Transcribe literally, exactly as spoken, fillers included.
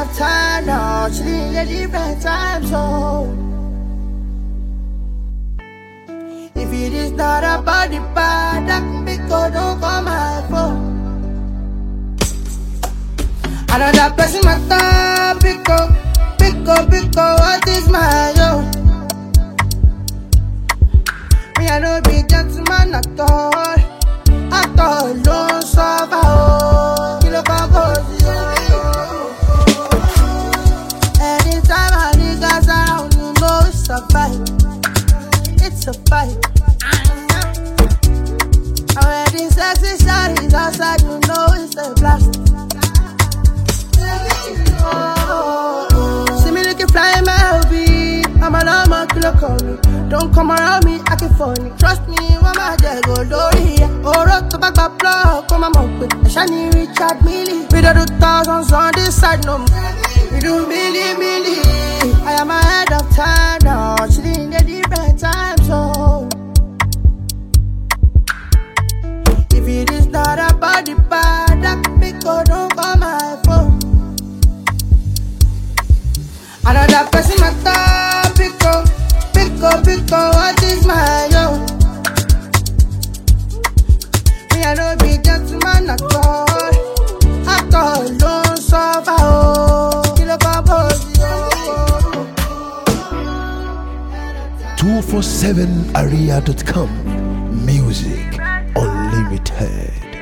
of time now, chilling in a different time zone. If it is not about the bad, that because don't call my phone. Another person my time, pick up, pick up, pick up, what is my own? Me I know be gentleman at all, at all, don't suffer, oh, kill a compose, anytime I niggas around, you know it's a fight, it's a fight. Already sexy shawty's outside, you know it's a blast. See me looking flying my L V, I'm an armor killer call me. Don't come around me acting funny. Trust me, when my day go lorry. Oh, rock to back back block, come on with a shiny Richard Millie. We don't do thousands on this side no more. We do milli milli. I am ahead of time now, chilling in a different time zone. If it is not about the bad, that because don't call my phone. Another person my top, pick up, pick up, pick up, what is my own? Me I know be gentleman at all, at all, don't suffer, oh, kill a compose, two four seven area dot com. Music Unlimited.